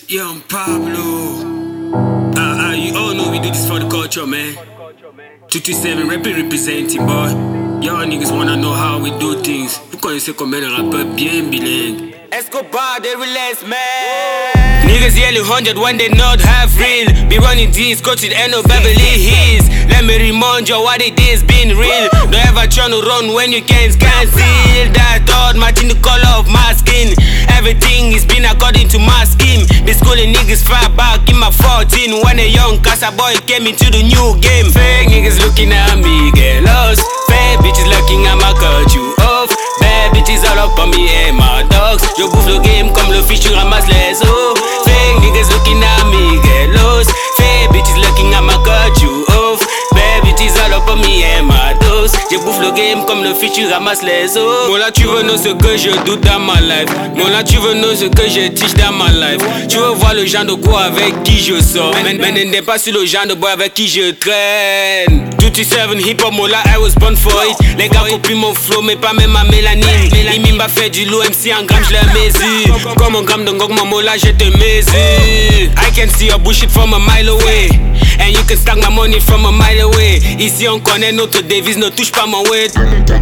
Young Pablo. You all know we do this for the culture, man. 227 representing, boy. Y'all niggas wanna know how we do things. Vous connaissez comme un rappeur bien bilingue. Escobar, they relax, man. Niggas yelling 100 when they not half real. Be running D's, coaching and no Beverly Hills. Let me remind you what it is being real. Don't ever try to run when you can't steal that thought, matching the color of my skin. Everything is been according to my scheme. Be schooling niggas far back in my 14 when a young Casa boy came into the new game. Fake niggas looking at me, get lost. Fake bitches looking at my cut you off. Bad bitches all up on me and my dogs. Je bouffe le game comme le fish, tu ramasses les os. Fake niggas looking at me, get lost. Fake bitches looking at my cut you off. Bad bitches all up on me and my dogs. Je bouffe le game comme le fish, tu ramasses les os. Moi là tu veux know ce que je doute dans ma life. Moi là tu veux know ce que je teach dans ma life. Tu veux voir le genre de quoi avec qui je sors. Mais n'aime pas sur le genre de boy avec qui je traîne. 227 hip hop, moi là I was born for it. Les gars copient mon flow mais pas même ma mélanine. Imimba fait du lot, MC en gramme j'les mesure. Comme un gramme de gog, moi là je te mesure. I can see your bullshit from a mile away. And you can stack my money from a mile away. Ici on connaît notre devise, ne touche pas mon weight.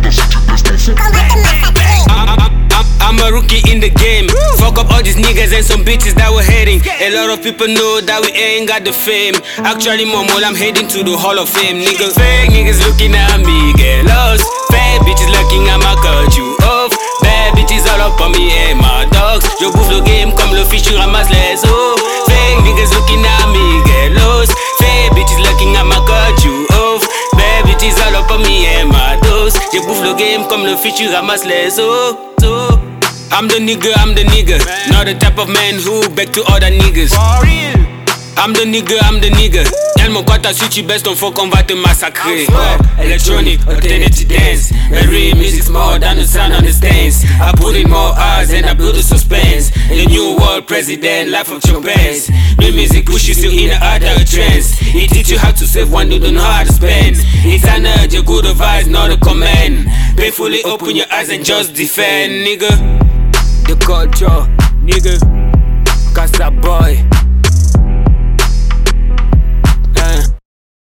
I'm a rookie in the game. Fuck up all these niggas and some bitches that were hating. A lot of people know that we ain't got the fame. Actually, Momo, I'm heading to the Hall of Fame. Niggas, fake niggas looking at me, get lost. Fake bitches looking at my cut you off. Bad bitches all up on me and my dogs. Je bouffe le game comme le fish, tu ramasses les os. Fake niggas looking at me, get lost. Fake bitches looking at my cut you off. Bad bitches all up on me and my dogs. Je bouffe le game comme le fish, tu ramasses les os. I'm the nigga, not the type of man who beg to other niggas. I'm the nigga. Tellement quoi t'as su, tu baisses ton faux qu'on va te massacrer. Electronic, alternative dance. The real music's more than the sound on the stands. I put in more hours and I build the suspense. The new world president, life of Chopin's. New music pushes you in the art of a trance. It teach you how to save when you don't know how to spend. It's an urge, a good advice, not a command. Painfully open your eyes and just defend, nigga. The culture, nigga. Casa boy.